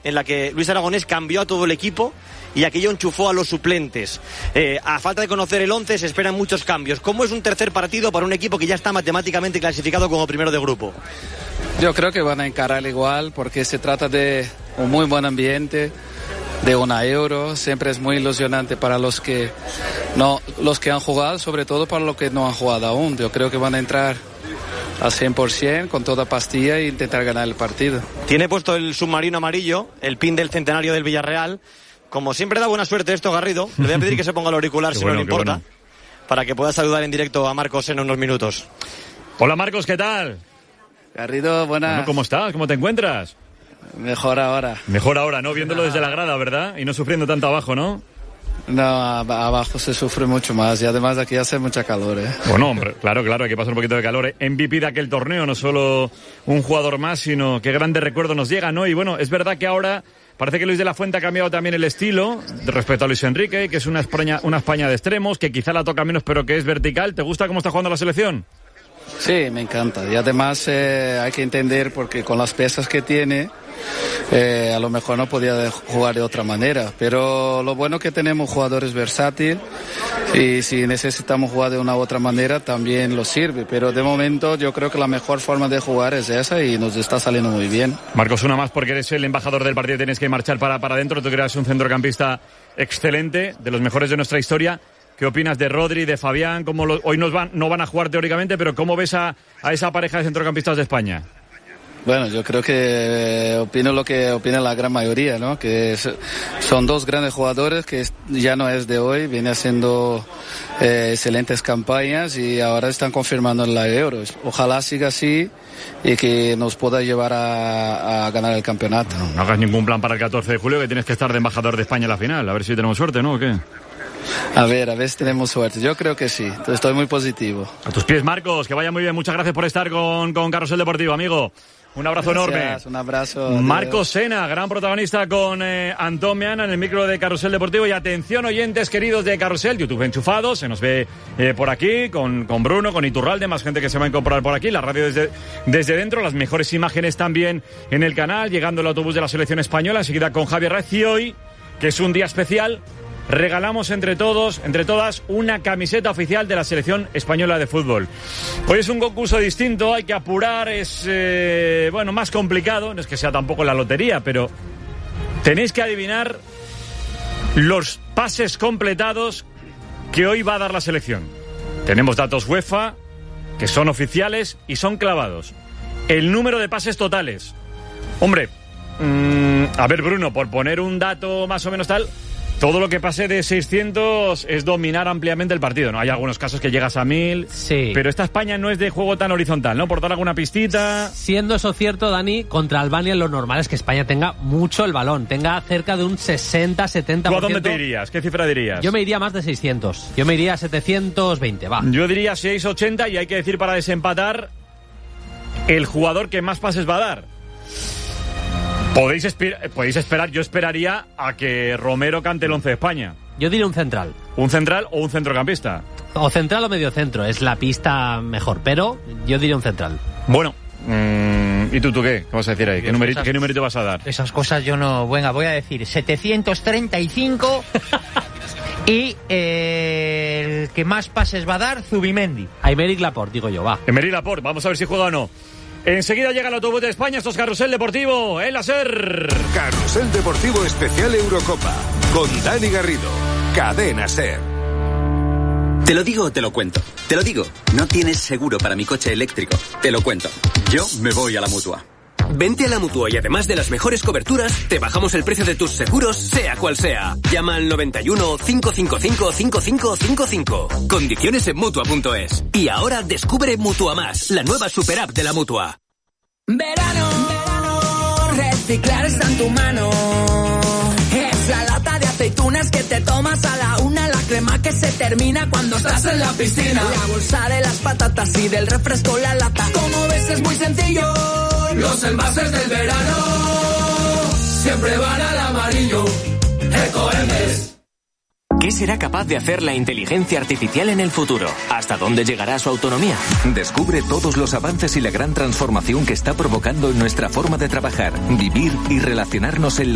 en la que Luis Aragonés cambió a todo el equipo y aquello enchufó a los suplentes. A falta de conocer el 11 se esperan muchos cambios. ¿Cómo es un tercer partido para un equipo que ya está matemáticamente clasificado como primero de grupo? Yo creo que van a encarar igual porque se trata de un muy buen ambiente, de una Euro. Siempre es muy ilusionante para los que han jugado, sobre todo para los que no han jugado aún. Yo creo que van a entrar al 100% con toda pastilla e intentar ganar el partido. Tiene puesto el submarino amarillo, el pin del centenario del Villarreal. Como siempre da buena suerte esto, Garrido. Le voy a pedir que se ponga el auricular si no le importa, para que pueda saludar en directo a Marcos en unos minutos. Hola Marcos, ¿qué tal? Garrido, buenas. Bueno, ¿cómo estás? ¿Cómo te encuentras? Mejor ahora. Mejor ahora, ¿no? Viéndolo desde la grada, ¿verdad? Y no sufriendo tanto abajo, ¿no? No, abajo se sufre mucho más y además aquí hace mucha calor, ¿eh? Bueno, hombre, claro, hay que pasar un poquito de calor. MVP de aquel torneo, no solo un jugador más, sino qué grandes recuerdos nos llegan, ¿no? Y bueno, es verdad que ahora parece que Luis de la Fuente ha cambiado también el estilo respecto a Luis Enrique, que es una España de extremos, que quizá la toca menos, pero que es vertical. ¿Te gusta cómo está jugando la selección? Sí, me encanta. Y además hay que entender, porque con las piezas que tiene, a lo mejor no podía jugar de otra manera. Pero lo bueno que tenemos jugadores versátiles y si necesitamos jugar de una u otra manera también lo sirve. Pero de momento yo creo que la mejor forma de jugar es esa y nos está saliendo muy bien. Marcos, una más porque eres el embajador del partido, tienes que marchar para adentro. Tú que eres un centrocampista excelente, de los mejores de nuestra historia. ¿Qué opinas de Rodri, de Fabián? Hoy no van a jugar teóricamente, pero ¿cómo ves a esa pareja de centrocampistas de España? Bueno, yo creo que opino lo que opina la gran mayoría, ¿no? Que son dos grandes jugadores que ya no es de hoy, viene haciendo excelentes campañas y ahora están confirmando en la Euro. Ojalá siga así y que nos pueda llevar a ganar el campeonato. No hagas ningún plan para el 14 de julio, que tienes que estar de embajador de España en la final. A ver si tenemos suerte, ¿no? ¿O qué? A ver si tenemos suerte. Yo creo que sí. Estoy muy positivo. A tus pies, Marcos. Que vaya muy bien. Muchas gracias por estar con Carrusel Deportivo, amigo. Un abrazo enorme. Un abrazo. Marcos Sena, gran protagonista con Antón Meana en el micro de Carrusel Deportivo. Y atención, oyentes queridos de Carrusel, YouTube enchufado. Se nos ve por aquí con Bruno, con Iturralde, más gente que se va a incorporar por aquí. La radio desde dentro, las mejores imágenes también en el canal. Llegando el autobús de la selección española. Enseguida con Javier Raez. Y hoy, que es un día especial, regalamos entre todas, una camiseta oficial de la selección española de fútbol. Hoy es un concurso distinto, hay que apurar, es más complicado, no es que sea tampoco la lotería, pero tenéis que adivinar los pases completados que hoy va a dar la selección. Tenemos datos UEFA, que son oficiales y son clavados. El número de pases totales. Hombre, a ver, Bruno, por poner un dato más o menos tal, todo lo que pase de 600 es dominar ampliamente el partido, ¿no? Hay algunos casos que llegas a 1000, sí. Pero esta España no es de juego tan horizontal, ¿no? Por dar alguna pistita. Siendo eso cierto, Dani, contra Albania lo normal es que España tenga mucho el balón, tenga cerca de un 60-70%. ¿Tú a dónde te irías? ¿Qué cifra dirías? Yo me iría más de 600. Yo me iría a 720, va. Yo diría 680 y hay que decir para desempatar el jugador que más pases va a dar. Podéis esperar, yo esperaría a que Romero cante el 11 de España. Yo diría un central. ¿Un central o un centrocampista? O central o medio centro, es la pista mejor, pero yo diría un central. Bueno, ¿y tú qué? ¿Qué vas a decir ahí? ¿Qué numerito vas a dar? Esas cosas yo no... Venga, voy a decir 735 y el que más pases va a dar, Zubimendi. A Aymeric Laporte, digo yo, va. Aymeric Laporte, vamos a ver si juega o no. Enseguida llega el autobús de España, esto es Carrusel Deportivo, en la SER. Carrusel Deportivo Especial Eurocopa, con Dani Garrido, Cadena SER. Te lo digo o te lo cuento. Te lo digo, no tienes seguro para mi coche eléctrico. Te lo cuento. Yo me voy a la Mutua. Vente a la Mutua y además de las mejores coberturas, te bajamos el precio de tus seguros, sea cual sea. Llama al 91 555 5555. Condiciones en Mutua.es. Y ahora descubre Mutua Más, la nueva super app de la Mutua. Verano, reciclar está en tu mano. Es la lata de aceitunas que te tomas a la una, la crema que se termina cuando estás en la piscina, la bolsa de las patatas y del refresco la lata. Como ves es muy sencillo. Los envases del verano siempre van al amarillo. Ecoembes. ¿Qué será capaz de hacer la inteligencia artificial en el futuro? ¿Hasta dónde llegará su autonomía? Descubre todos los avances y la gran transformación que está provocando en nuestra forma de trabajar, vivir y relacionarnos en la